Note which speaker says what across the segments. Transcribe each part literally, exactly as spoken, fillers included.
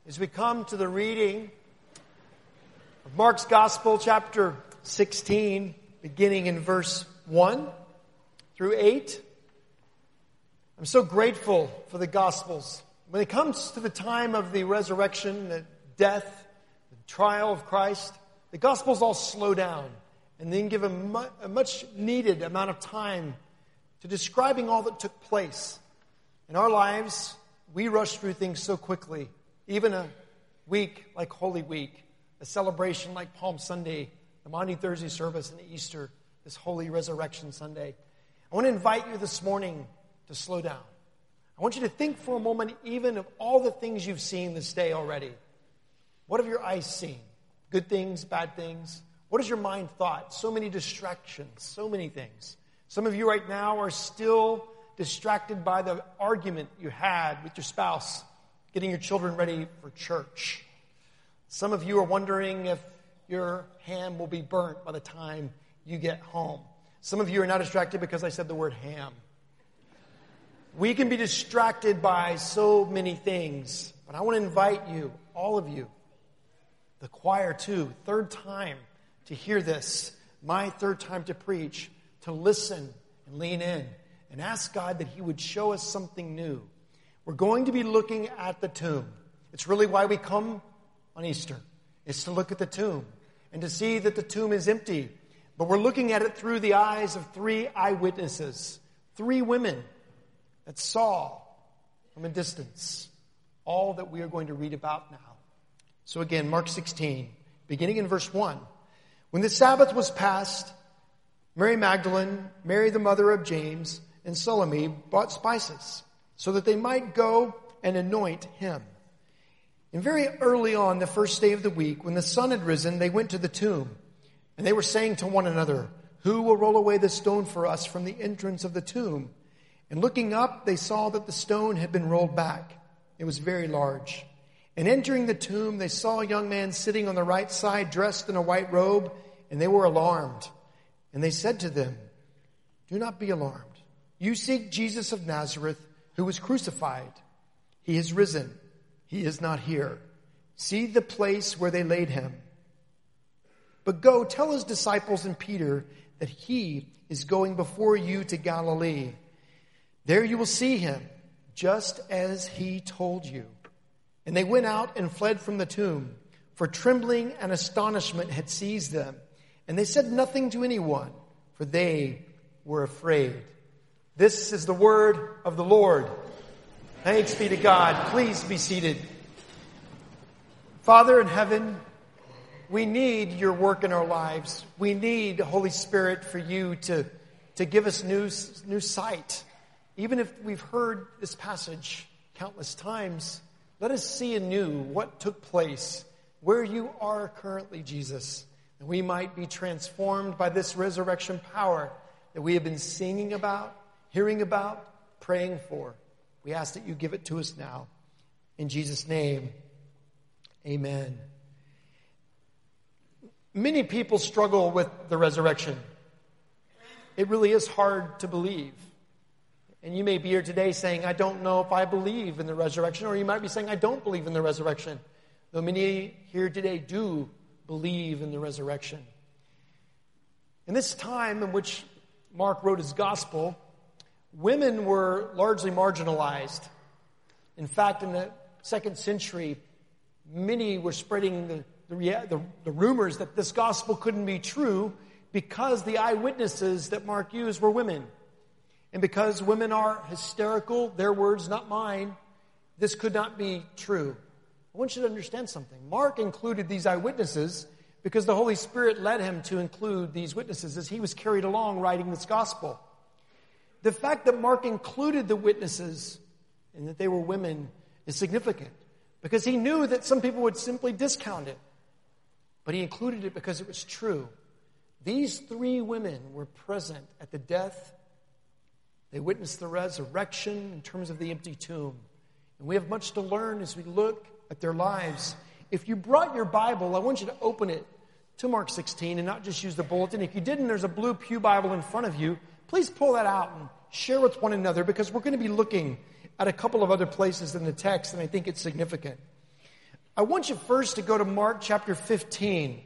Speaker 1: as we come to the reading of Mark's Gospel, chapter sixteen, beginning in verse one through eight. I'm so grateful for the Gospels. When it comes to the time of the resurrection, the death, the trial of Christ, the Gospels all slow down and then give a, mu- a much needed amount of time to describing all that took place. In our lives, we rush through things so quickly. Even a week like Holy Week, a celebration like Palm Sunday, the Maundy Thursday service, and Easter, this Holy Resurrection Sunday. I want to invite you this morning to slow down. I want you to think for a moment even of all the things you've seen this day already. What have your eyes seen? Good things, bad things? What has your mind thought? So many distractions, so many things. Some of you right now are still distracted by the argument you had with your spouse, getting your children ready for church. Some of you are wondering if your ham will be burnt by the time you get home. Some of you are now distracted because I said the word ham. We can be distracted by so many things, but I want to invite you, all of you, the choir too, third time to hear this, my third time to preach, to listen and lean in and ask God that He would show us something new. We're going to be looking at the tomb. It's really why we come on Easter. It's to look at the tomb and to see that the tomb is empty. But we're looking at it through the eyes of three eyewitnesses, three women that saw from a distance all that we are going to read about now. So again, Mark sixteen, beginning in verse one. When the Sabbath was past, Mary Magdalene, Mary the mother of James, and Salome bought spices so that they might go and anoint him. And very early on, the first day of the week, when the sun had risen, they went to the tomb. And they were saying to one another, "Who will roll away the stone for us from the entrance of the tomb?" And looking up, they saw that the stone had been rolled back. It was very large. And entering the tomb, they saw a young man sitting on the right side, dressed in a white robe, and they were alarmed. And they said to them, "Do not be alarmed. You seek Jesus of Nazareth, who was crucified. He is risen. He is not here. See the place where they laid him. But go, tell his disciples and Peter that he is going before you to Galilee. There you will see him, just as he told you." And they went out and fled from the tomb, for trembling and astonishment had seized them. And they said nothing to anyone, for they were afraid. This is the word of the Lord. Thanks be to God. Please be seated. Father in heaven, we need your work in our lives. We need, Holy Spirit, for you to, to give us new, new sight. Even if we've heard this passage countless times, let us see anew what took place, where you are currently, Jesus, and we might be transformed by this resurrection power that we have been singing about, hearing about, praying for. We ask that you give it to us now. In Jesus' name, amen. Many people struggle with the resurrection. It really is hard to believe. And you may be here today saying, "I don't know if I believe in the resurrection," or you might be saying, "I don't believe in the resurrection." Though many here today do believe in the resurrection. In this time in which Mark wrote his gospel, women were largely marginalized. In fact, in the second century, many were spreading the, the, the, the rumors that this gospel couldn't be true because the eyewitnesses that Mark used were women. And because women are hysterical, their words, not mine, this could not be true. I want you to understand something. Mark included these eyewitnesses because the Holy Spirit led him to include these witnesses as he was carried along writing this gospel. The fact that Mark included the witnesses and that they were women is significant because he knew that some people would simply discount it. But he included it because it was true. These three women were present at the death. They witnessed the resurrection in terms of the empty tomb. And we have much to learn as we look at their lives. If you brought your Bible, I want you to open it to Mark sixteen and not just use the bulletin. If you didn't, there's a blue pew Bible in front of you. Please pull that out and share with one another because we're going to be looking at a couple of other places in the text and I think it's significant. I want you first to go to Mark chapter fifteen.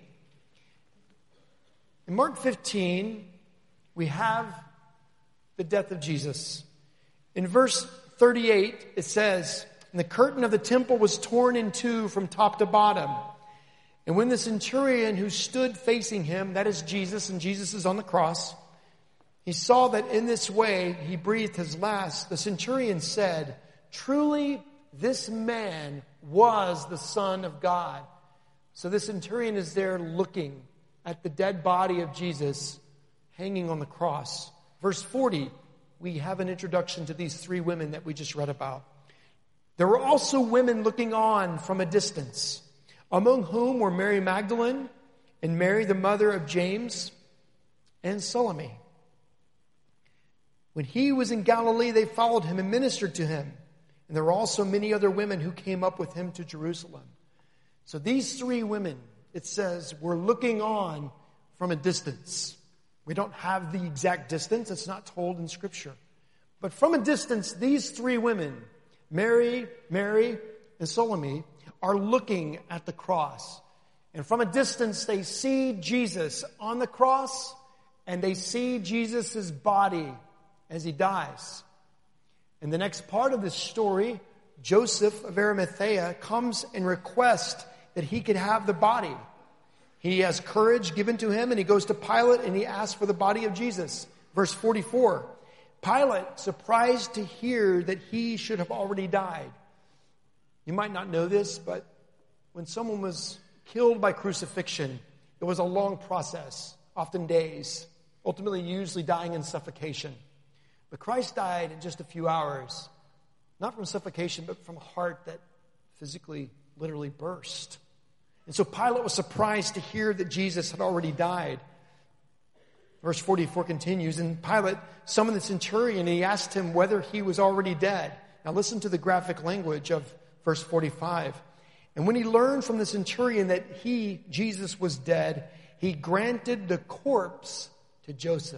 Speaker 1: In Mark fifteen, we have the death of Jesus. In verse thirty-eight, it says, "And the curtain of the temple was torn in two from top to bottom. And when the centurion who stood facing him," that is Jesus, and Jesus is on the cross, "he saw that in this way he breathed his last, the centurion said, 'Truly this man was the Son of God.'" So the centurion is there looking at the dead body of Jesus hanging on the cross. Verse forty, we have an introduction to these three women that we just read about. "There were also women looking on from a distance, among whom were Mary Magdalene and Mary, the mother of James, and Salome. When he was in Galilee, they followed him and ministered to him. And there were also many other women who came up with him to Jerusalem." So these three women, it says, were looking on from a distance. We don't have the exact distance. It's not told in Scripture. But from a distance, these three women, Mary, Mary, and Salome, are looking at the cross. And from a distance, they see Jesus on the cross, and they see Jesus' body as he dies. In the next part of this story, Joseph of Arimathea comes and requests that he could have the body. He has courage given to him, and he goes to Pilate and he asks for the body of Jesus. Verse forty-four, Pilate, surprised to hear that he should have already died. You might not know this, but when someone was killed by crucifixion, it was a long process, often days, ultimately usually dying in suffocation. But Christ died in just a few hours, not from suffocation, but from a heart that physically, literally burst. And so Pilate was surprised to hear that Jesus had already died. Verse forty-four continues, "And Pilate summoned the centurion, and he asked him whether he was already dead." Now listen to the graphic language of verse forty-five. "And when he learned from the centurion that he, Jesus, was dead, he granted the corpse to Joseph.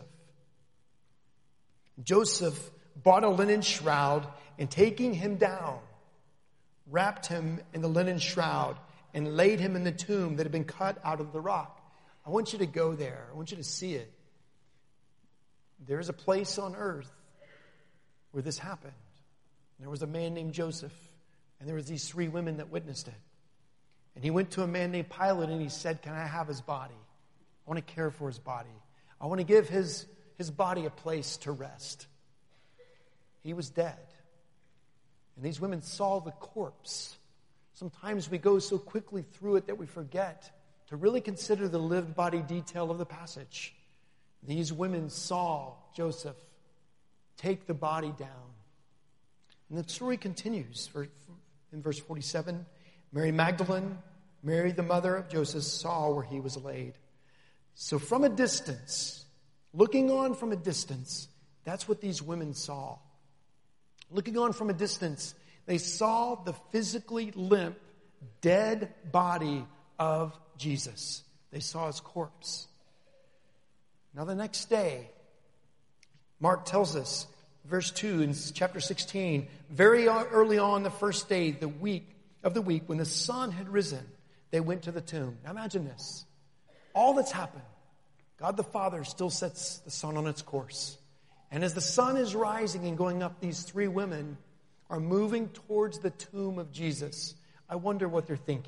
Speaker 1: Joseph bought a linen shroud, and taking him down, wrapped him in the linen shroud, and laid him in the tomb that had been cut out of the rock." I want you to go there. I want you to see it. There is a place on earth where this happened. There was a man named Joseph, and there was these three women that witnessed it. And he went to a man named Pilate, and he said, "Can I have his body? I want to care for his body. I want to give his, his body a place to rest." He was dead. And these women saw the corpse. Sometimes we go so quickly through it that we forget to really consider the lived body detail of the passage. These women saw Joseph take the body down. And the story continues in verse forty-seven. "Mary Magdalene, Mary the mother of Joseph, saw where he was laid." So from a distance, looking on from a distance, that's what these women saw. Looking on from a distance, they saw the physically limp, dead body of Jesus. They saw his corpse. Now the next day, Mark tells us, verse two in chapter sixteen, very early on the first day the week of the week, when the sun had risen, they went to the tomb. Now imagine this. All that's happened, God the Father still sets the sun on its course. And as the sun is rising and going up, these three women are moving towards the tomb of Jesus. I wonder what they're thinking.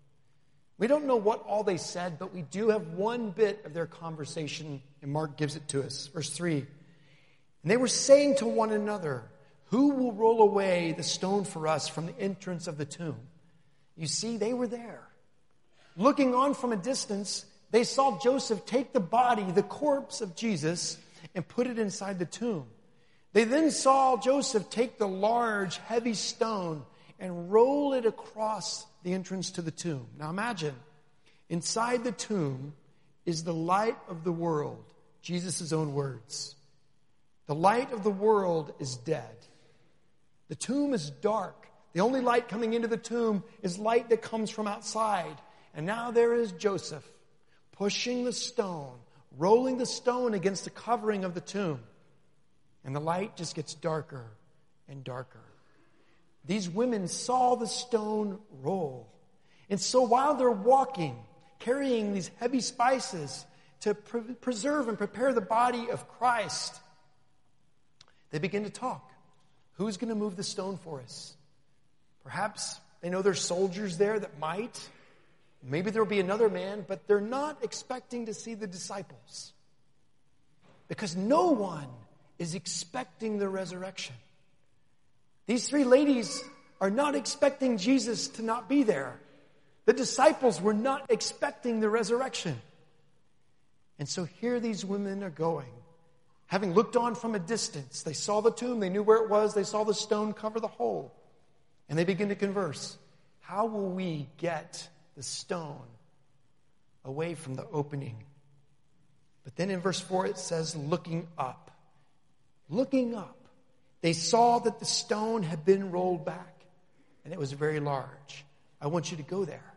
Speaker 1: We don't know what all they said, but we do have one bit of their conversation, and Mark gives it to us. Verse three. "And they were saying to one another, 'Who will roll away the stone for us from the entrance of the tomb?'" You see, they were there. Looking on from a distance, they saw Joseph take the body, the corpse of Jesus, and put it inside the tomb. They then saw Joseph take the large, heavy stone and roll it across the entrance to the tomb. Now imagine, inside the tomb is the light of the world, Jesus' own words. The light of the world is dead. The tomb is dark. The only light coming into the tomb is light that comes from outside. And now there is Joseph pushing the stone, rolling the stone against the covering of the tomb. And the light just gets darker and darker. These women saw the stone roll. And so while they're walking, carrying these heavy spices to pre- preserve and prepare the body of Christ, they begin to talk. Who's going to move the stone for us? Perhaps they know there's soldiers there that might. Maybe there'll be another man, but they're not expecting to see the disciples. Because no one is expecting the resurrection. These three ladies are not expecting Jesus to not be there. The disciples were not expecting the resurrection. And so here these women are going. Having looked on from a distance, they saw the tomb, they knew where it was, they saw the stone cover the hole. And they begin to converse. How will we get the stone away from the opening? But then in verse four it says, looking up. Looking up. They saw that the stone had been rolled back. And it was very large. I want you to go there.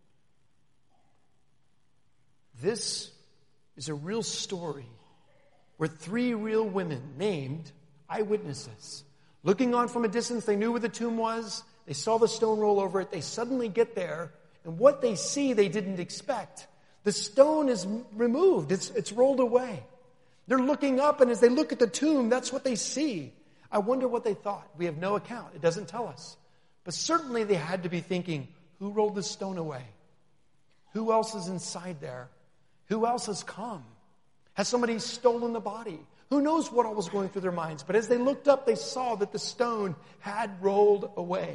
Speaker 1: This is a real story where three real women named eyewitnesses. Looking on from a distance, they knew where the tomb was. They saw the stone roll over it. They suddenly get there. And what they see, they didn't expect. The stone is removed. It's, it's rolled away. They're looking up, and as they look at the tomb, that's what they see. I wonder what they thought. We have no account. It doesn't tell us. But certainly they had to be thinking, who rolled the stone away? Who else is inside there? Who else has come? Has somebody stolen the body? Who knows what all was going through their minds? But as they looked up, they saw that the stone had rolled away.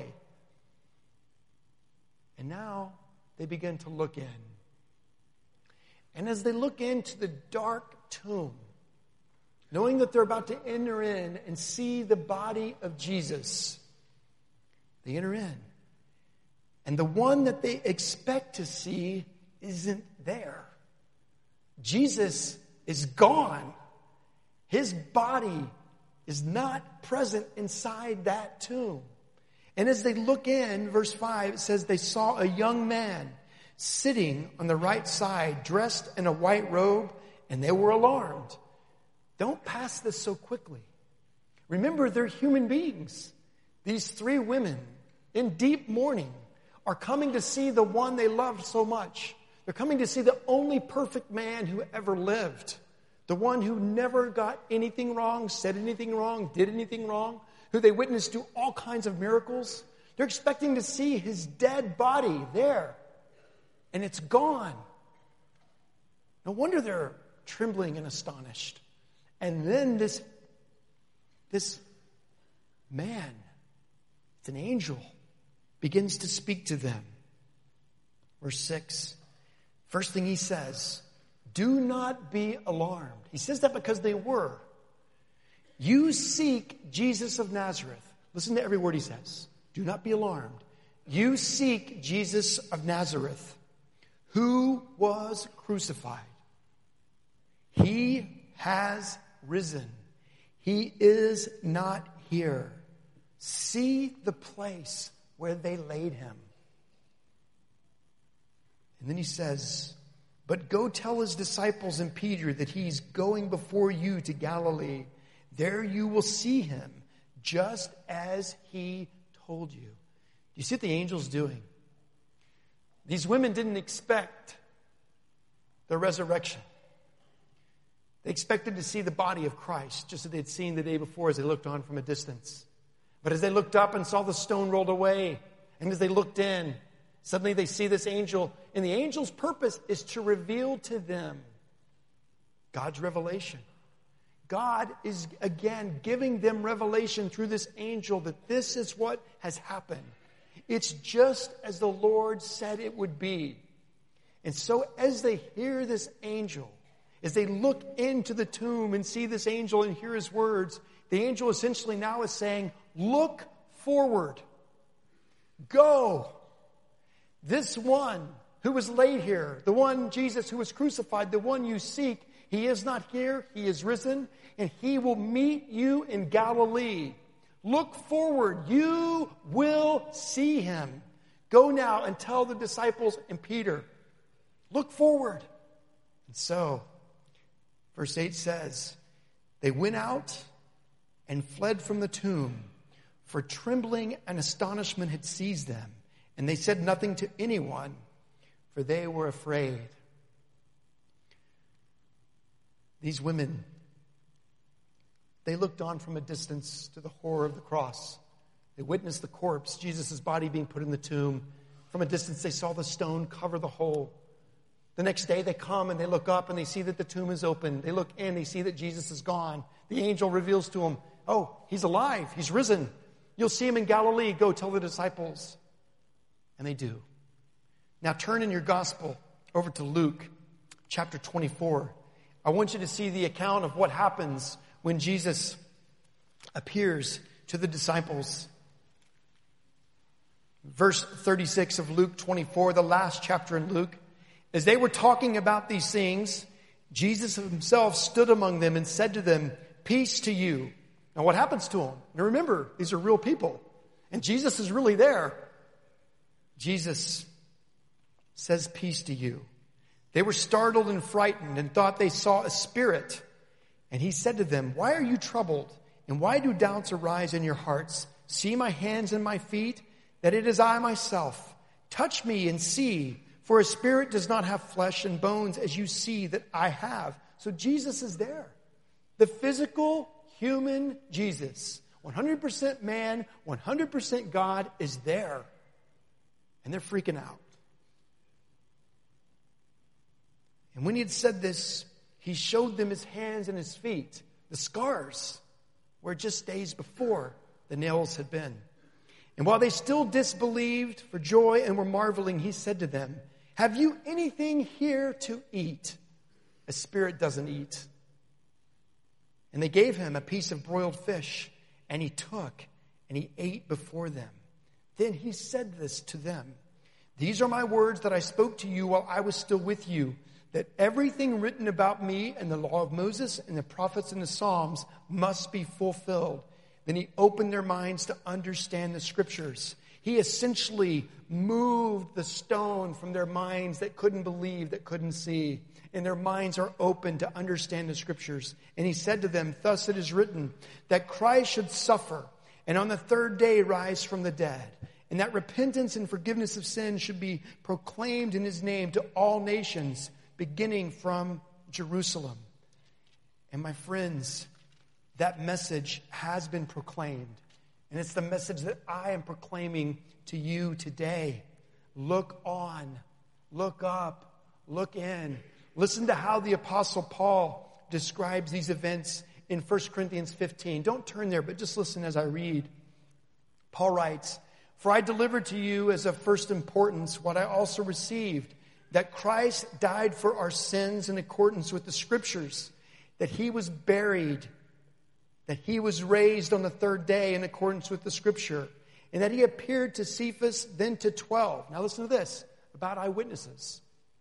Speaker 1: And now they begin to look in. And as they look into the dark tomb, knowing that they're about to enter in and see the body of Jesus, they enter in. And the one that they expect to see isn't there. Jesus is gone. His body is not present inside that tomb. And as they look in, verse five, it says they saw a young man sitting on the right side, dressed in a white robe, and they were alarmed. Don't pass this so quickly. Remember, they're human beings. These three women, in deep mourning, are coming to see the one they loved so much. They're coming to see the only perfect man who ever lived. The one who never got anything wrong, said anything wrong, did anything wrong, who they witnessed do all kinds of miracles. They're expecting to see his dead body there. And it's gone. No wonder they're trembling and astonished. And then this, this man, it's an angel, begins to speak to them. Verse six. First thing he says, do not be alarmed. He says that because they were. You seek Jesus of Nazareth. Listen to every word he says. Do not be alarmed. You seek Jesus of Nazareth, who was crucified. He has risen. He is not here. See the place where they laid him. And then he says, but go tell his disciples and Peter that he's going before you to Galilee. There you will see him, just as he told you. You see what the angel's doing? These women didn't expect the resurrection. They expected to see the body of Christ, just as they'd seen the day before as they looked on from a distance. But as they looked up and saw the stone rolled away, and as they looked in, suddenly they see this angel, and the angel's purpose is to reveal to them God's revelation. God is, again, giving them revelation through this angel that this is what has happened. It's just as the Lord said it would be. And so as they hear this angel, as they look into the tomb and see this angel and hear his words, the angel essentially now is saying, look forward. Go. This one who was laid here, the one Jesus who was crucified, the one you seek, he is not here, he is risen, and he will meet you in Galilee. Look forward, you will see him. Go now and tell the disciples and Peter, look forward. And so, verse eight says, they went out and fled from the tomb, for trembling and astonishment had seized them. And they said nothing to anyone, for they were afraid. These women, they looked on from a distance to the horror of the cross. They witnessed the corpse, Jesus' body being put in the tomb. From a distance, they saw the stone cover the hole. The next day, they come and they look up and they see that the tomb is open. They look in, they see that Jesus is gone. The angel reveals to them, oh, he's alive, he's risen. You'll see him in Galilee. Go tell the disciples. And they do. Now turn in your gospel over to Luke chapter twenty-four. I want you to see the account of what happens when Jesus appears to the disciples. Verse thirty-six of Luke twenty-four, the last chapter in Luke. As they were talking about these things, Jesus himself stood among them and said to them, peace to you. Now what happens to them? Now remember, these are real people. And Jesus is really there. Jesus says, peace to you. They were startled and frightened and thought they saw a spirit. And he said to them, why are you troubled? And why do doubts arise in your hearts? See my hands and my feet, that it is I myself. Touch me and see, for a spirit does not have flesh and bones as you see that I have. So Jesus is there. The physical, human Jesus, one hundred percent man, one hundred percent God, is there. And they're freaking out. And when he had said this, he showed them his hands and his feet, the scars, where just days before the nails had been. And while they still disbelieved for joy and were marveling, he said to them, have you anything here to eat? A spirit doesn't eat. And they gave him a piece of broiled fish, and he took and he ate before them. Then he said this to them, these are my words that I spoke to you while I was still with you, that everything written about me in the law of Moses and the prophets and the Psalms must be fulfilled. Then he opened their minds to understand the scriptures. He essentially moved the stone from their minds that couldn't believe, that couldn't see. And their minds are open to understand the scriptures. And he said to them, thus it is written, that Christ should suffer and on the third day rise from the dead. And that repentance and forgiveness of sins should be proclaimed in his name to all nations, beginning from Jerusalem. And my friends, that message has been proclaimed. And it's the message that I am proclaiming to you today. Look on, look up, look in. Listen to how the Apostle Paul describes these events in First Corinthians fifteen. Don't turn there, but just listen as I read. Paul writes, for I delivered to you as of first importance what I also received, that Christ died for our sins in accordance with the scriptures, that he was buried, that he was raised on the third day in accordance with the scripture, and that he appeared to Cephas, then to twelve. Now listen to this, about eyewitnesses.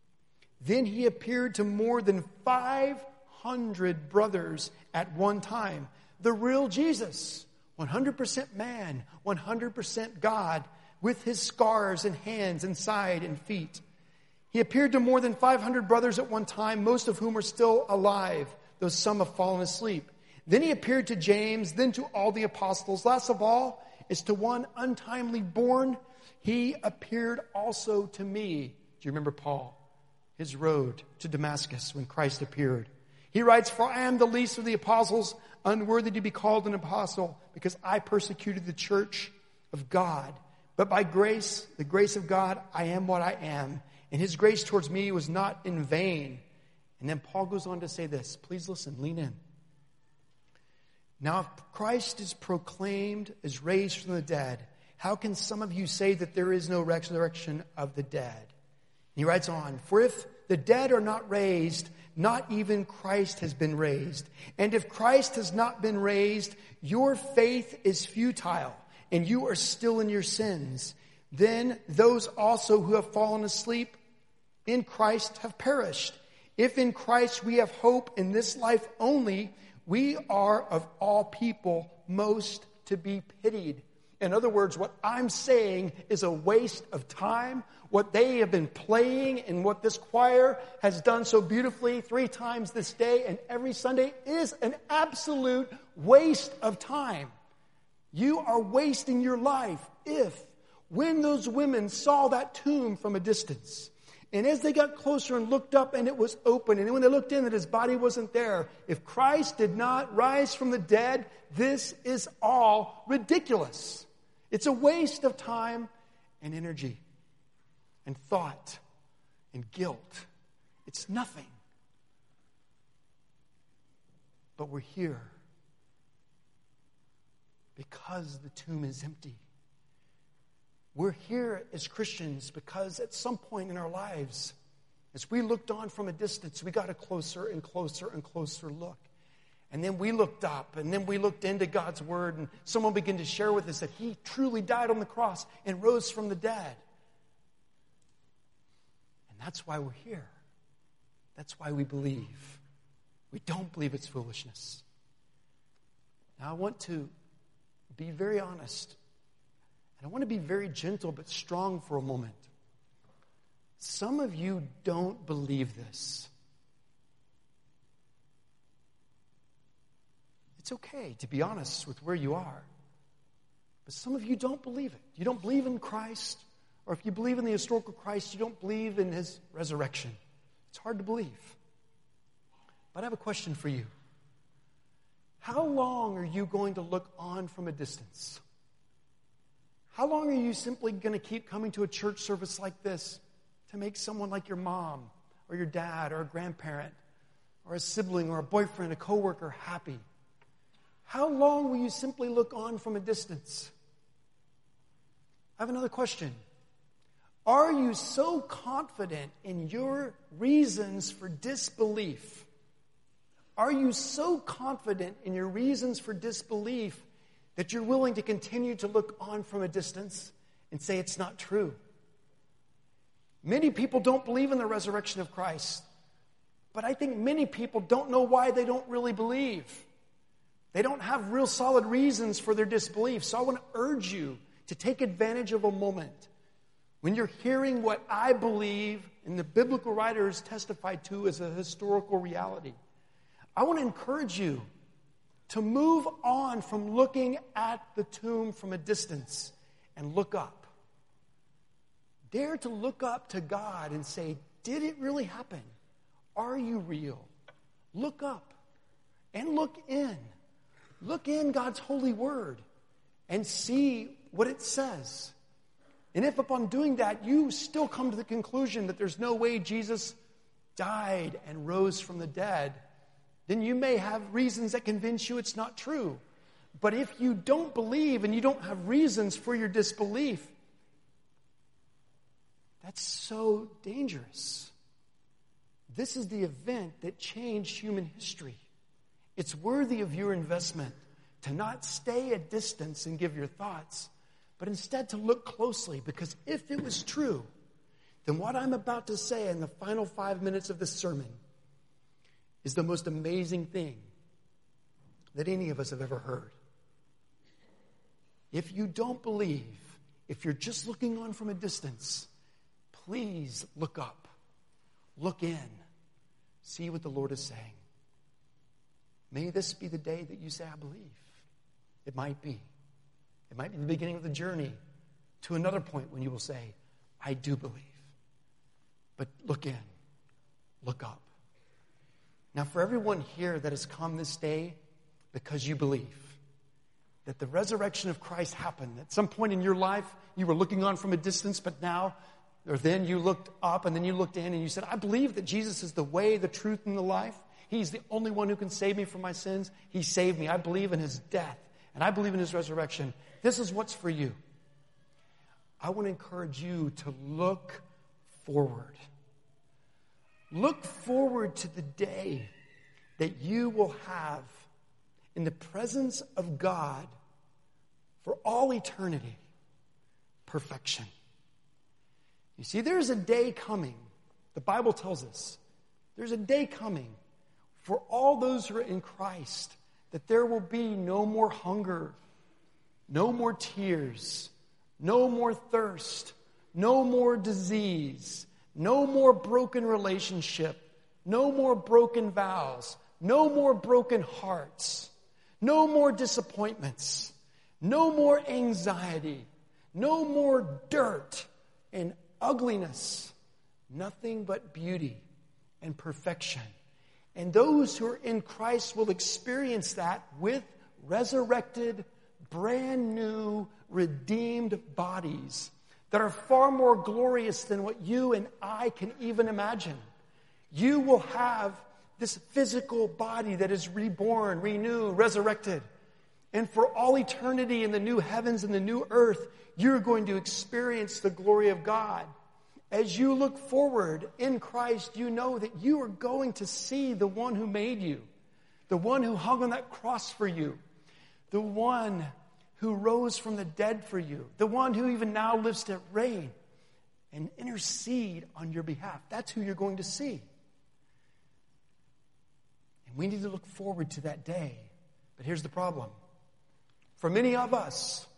Speaker 1: Then he appeared to more than five hundred brothers at one time. The real Jesus, one hundred percent man, one hundred percent God, with his scars and hands and side and feet. He appeared to more than five hundred brothers at one time, most of whom are still alive, though some have fallen asleep. Then he appeared to James, then to all the apostles. Last of all is to one untimely born. He appeared also to me. Do you remember Paul? His road to Damascus when Christ appeared. He writes, for I am the least of the apostles, unworthy to be called an apostle, because I persecuted the church of God. But by grace, the grace of God, I am what I am. And his grace towards me was not in vain. And then Paul goes on to say this. Please listen, lean in. Now, if Christ is proclaimed as raised from the dead, how can some of you say that there is no resurrection of the dead? And he writes on, for if the dead are not raised, not even Christ has been raised. And if Christ has not been raised, your faith is futile, and you are still in your sins. Then those also who have fallen asleep in Christ have perished. If in Christ we have hope in this life only, we are of all people most to be pitied. In other words, what I'm saying is a waste of time. What they have been playing and what this choir has done so beautifully three times this day and every Sunday is an absolute waste of time. You are wasting your life if when those women saw that tomb from a distance, and as they got closer and looked up and it was open, and when they looked in that his body wasn't there, if Christ did not rise from the dead, this is all ridiculous. It's a waste of time and energy and thought and guilt. It's nothing. But we're here because the tomb is empty. We're here as Christians because at some point in our lives, as we looked on from a distance, we got a closer and closer and closer look. And then we looked up, and then we looked into God's Word, and someone began to share with us that He truly died on the cross and rose from the dead. And that's why we're here. That's why we believe. We don't believe it's foolishness. Now I want to be very honest. And I want to be very gentle but strong for a moment. Some of you don't believe this. It's okay to be honest with where you are. But some of you don't believe it. You don't believe in Christ. Or if you believe in the historical Christ, you don't believe in His resurrection. It's hard to believe. But I have a question for you. How long are you going to look on from a distance? How long are you simply going to keep coming to a church service like this to make someone like your mom or your dad or a grandparent or a sibling or a boyfriend, a coworker happy? How long will you simply look on from a distance? I have another question. Are you so confident in your reasons for disbelief? Are you so confident in your reasons for disbelief that you're willing to continue to look on from a distance and say it's not true? Many people don't believe in the resurrection of Christ, but I think many people don't know why they don't really believe. They don't have real solid reasons for their disbelief. So I want to urge you to take advantage of a moment when you're hearing what I believe and the biblical writers testified to as a historical reality. I want to encourage you to move on from looking at the tomb from a distance and look up. Dare to look up to God and say, did it really happen? Are you real? Look up and look in. Look in God's holy word and see what it says. And if upon doing that, you still come to the conclusion that there's no way Jesus died and rose from the dead, then you may have reasons that convince you it's not true. But if you don't believe and you don't have reasons for your disbelief, that's so dangerous. This is the event that changed human history. It's worthy of your investment to not stay a distance and give your thoughts, but instead to look closely, because if it was true, then what I'm about to say in the final five minutes of this sermon is the most amazing thing that any of us have ever heard. If you don't believe, if you're just looking on from a distance, please look up, look in, see what the Lord is saying. May this be the day that you say, I believe. It might be. It might be the beginning of the journey to another point when you will say, I do believe. But look in, look up. Now, for everyone here that has come this day because you believe that the resurrection of Christ happened, at some point in your life, you were looking on from a distance, but now, or then you looked up and then you looked in and you said, I believe that Jesus is the way, the truth, and the life. He's the only one who can save me from my sins. He saved me. I believe in His death, and I believe in His resurrection. This is what's for you. I want to encourage you to look forward. Look forward to the day that you will have in the presence of God for all eternity, perfection. You see, there's a day coming. The Bible tells us there's a day coming for all those who are in Christ, that there will be no more hunger, no more tears, no more thirst, no more disease, no more broken relationship, no more broken vows, no more broken hearts, no more disappointments, no more anxiety, No more dirt and ugliness. Nothing but beauty and perfection. And those who are in Christ will experience that with resurrected, brand new, redeemed bodies that are far more glorious than what you and I can even imagine. You will have this physical body that is reborn, renewed, resurrected. And for all eternity in the new heavens and the new earth, you're going to experience the glory of God. As you look forward in Christ, you know that you are going to see the one who made you, the one who hung on that cross for you, the one who rose from the dead for you, the one who even now lives to reign and intercede on your behalf. That's who you're going to see. And we need to look forward to that day. But here's the problem. For many of us,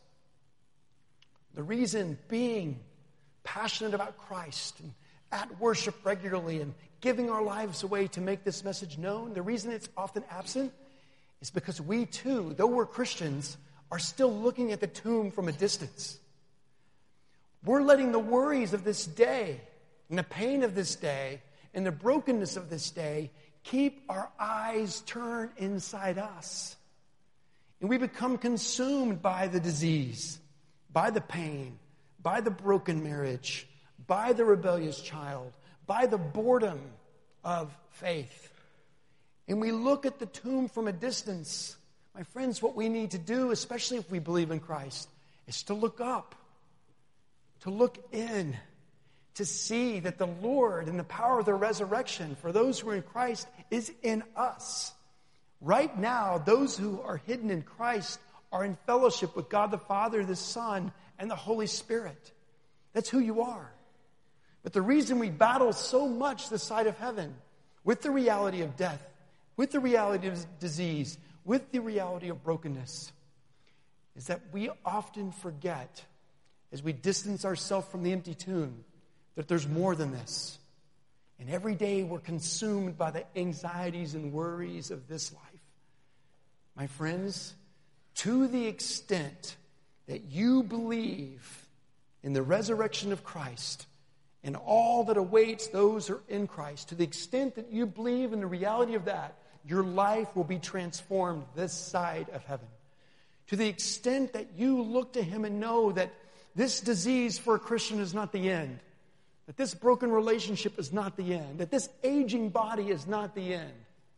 Speaker 1: the reason being passionate about Christ and at worship regularly and giving our lives away to make this message known, the reason it's often absent is because we too, though we're Christians, are still looking at the tomb from a distance. We're letting the worries of this day and the pain of this day and the brokenness of this day keep our eyes turned inside us. And we become consumed by the disease, by the pain, by the broken marriage, by the rebellious child, by the boredom of faith. And we look at the tomb from a distance. My friends, what we need to do, especially if we believe in Christ, is to look up, to look in, to see that the Lord and the power of the resurrection for those who are in Christ is in us. Right now, those who are hidden in Christ are in fellowship with God the Father, the Son, and the Holy Spirit. That's who you are. But the reason we battle so much this side of heaven with the reality of death, with the reality of disease, with the reality of brokenness, is that we often forget, as we distance ourselves from the empty tomb, that there's more than this. And every day we're consumed by the anxieties and worries of this life. My friends, to the extent that you believe in the resurrection of Christ and all that awaits those who are in Christ, to the extent that you believe in the reality of that, your life will be transformed this side of heaven. To the extent that you look to Him and know that this disease for a Christian is not the end, that this broken relationship is not the end, that this aging body is not the end,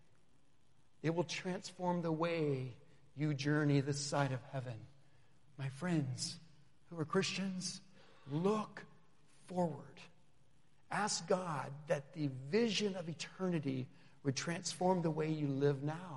Speaker 1: it will transform the way you journey this side of heaven. My friends who are Christians, look forward. Ask God that the vision of eternity would transform the way you live now.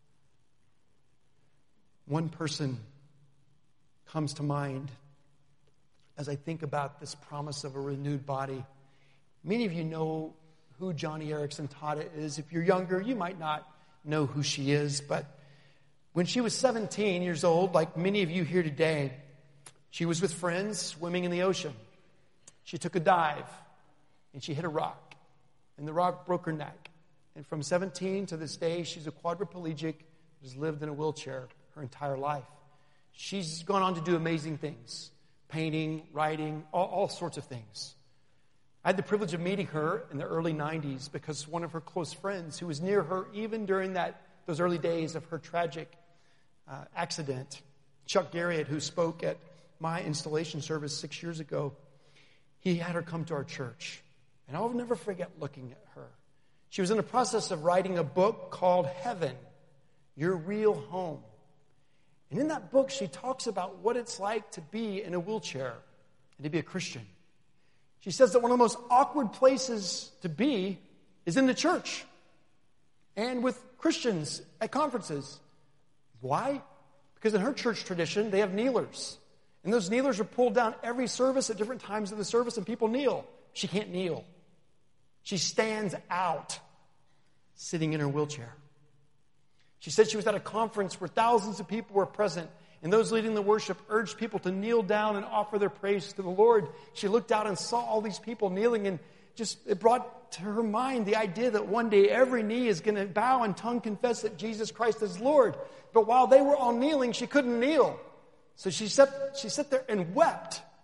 Speaker 1: One person comes to mind as I think about this promise of a renewed body. Many of you know who Johnny Erickson Tada is. If you're younger, you might not know who she is, but when she was seventeen years old, like many of you here today, she was with friends swimming in the ocean. She took a dive and she hit a rock, and the rock broke her neck. And from seventeen to this day, she's a quadriplegic, has lived in a wheelchair her entire life. She's gone on to do amazing things, painting, writing, all, all sorts of things. I had the privilege of meeting her in the early nineties because one of her close friends who was near her even during that those early days of her tragic uh, accident, Chuck Garriott, who spoke at my installation service six years ago, he had her come to our church. And I'll never forget looking at her. She was in the process of writing a book called Heaven, Your Real Home. And in that book, she talks about what it's like to be in a wheelchair and to be a Christian. She says that one of the most awkward places to be is in the church and with Christians at conferences. Why? Because in her church tradition, they have kneelers. And those kneelers are pulled down every service at different times of the service, and people kneel. She can't kneel. She stands out, sitting in her wheelchair. She said she was at a conference where thousands of people were present, and those leading the worship urged people to kneel down and offer their praise to the Lord. She looked out and saw all these people kneeling, and just it brought to her mind the idea that one day every knee is going to bow and tongue confess that Jesus Christ is Lord. But while they were all kneeling, she couldn't kneel. So she sat, she sat there and wept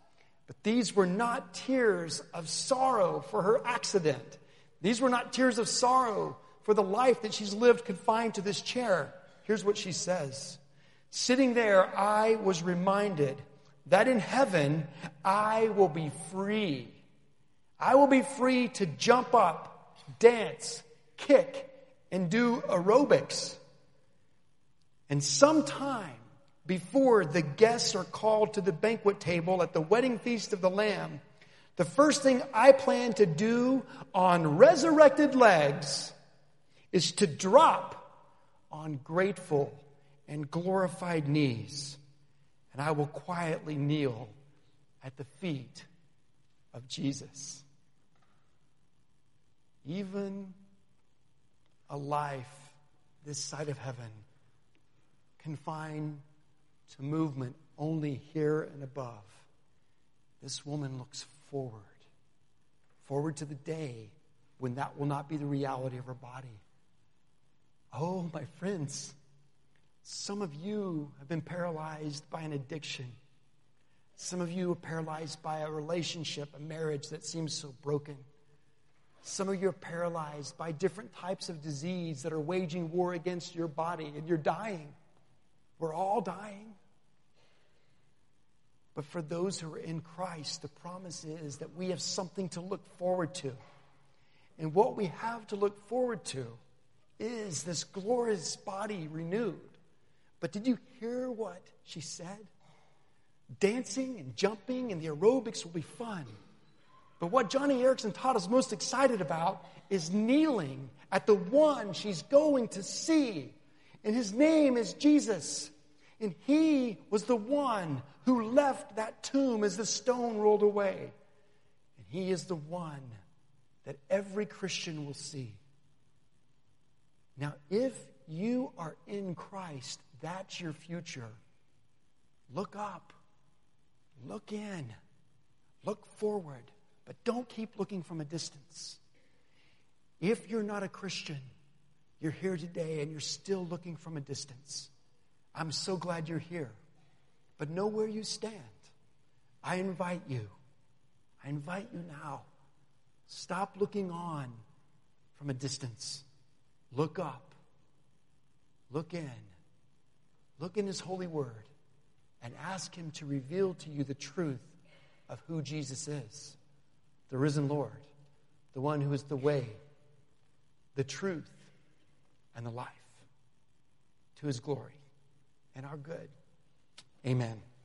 Speaker 1: But these were not tears of sorrow for her accident. These were not tears of sorrow for the life that she's lived confined to this chair. Here's what she says. Sitting there, I was reminded that in heaven, I will be free. I will be free to jump up, dance, kick, and do aerobics. And sometime before the guests are called to the banquet table at the wedding feast of the Lamb, the first thing I plan to do on resurrected legs is to drop on grateful and glorified knees, and I will quietly kneel at the feet of Jesus. Even a life this side of heaven confined to movement only here and above, this woman looks forward, forward to the day when that will not be the reality of her body. Oh, my friends, some of you have been paralyzed by an addiction. Some of you are paralyzed by a relationship, a marriage that seems so broken. Some of you are paralyzed by different types of disease that are waging war against your body, and you're dying. We're all dying. But for those who are in Christ, the promise is that we have something to look forward to. And what we have to look forward to is this glorious body renewed. But did you hear what she said? Dancing and jumping and the aerobics will be fun. But what Johnny Erickson taught us most excited about is kneeling at the one she's going to see. And his name is Jesus. And he was the one who left that tomb as the stone rolled away. And he is the one that every Christian will see. Now, if you are in Christ, that's your future. Look up. Look in. Look forward. But don't keep looking from a distance. If you're not a Christian, you're here today and you're still looking from a distance, I'm so glad you're here. But know where you stand. I invite you. I invite you now. Stop looking on from a distance. Look up. Look in. Look in His holy word and ask Him to reveal to you the truth of who Jesus is. The risen Lord. The one who is the way, the truth, and the life. To His glory and our good. Amen.